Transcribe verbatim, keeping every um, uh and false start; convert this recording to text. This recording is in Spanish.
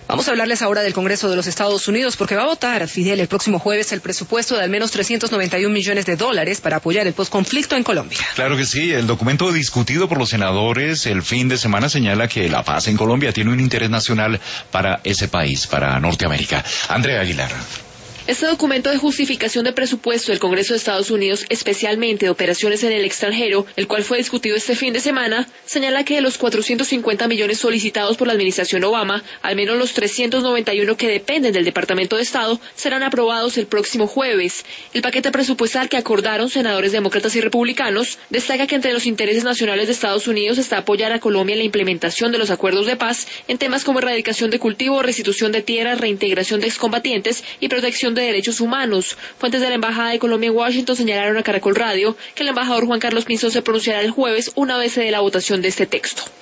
Vamos a hablarles ahora del Congreso de los Estados Unidos porque va a votar, Fidel, el próximo jueves el presupuesto de al menos trescientos noventa y un millones de dólares para apoyar el posconflicto en Colombia. Claro que sí, el documento discutido por los senadores el fin de semana señala que la paz en Colombia tiene un interés nacional para ese país, para Norteamérica. Andrea Aguilar. Este documento de justificación de presupuesto del Congreso de Estados Unidos, especialmente de operaciones en el extranjero, el cual fue discutido este fin de semana, señala que de los cuatrocientos cincuenta millones solicitados por la administración Obama, al menos los trescientos noventa y uno que dependen del Departamento de Estado serán aprobados el próximo jueves. El paquete presupuestal que acordaron senadores demócratas y republicanos destaca que entre los intereses nacionales de Estados Unidos está apoyar a Colombia en la implementación de los acuerdos de paz en temas como erradicación de cultivo, restitución de tierras, reintegración de excombatientes y protección de de derechos humanos. Fuentes de la Embajada de Colombia en Washington señalaron a Caracol Radio que el embajador Juan Carlos Pinzón se pronunciará el jueves una vez se dé la votación de este texto.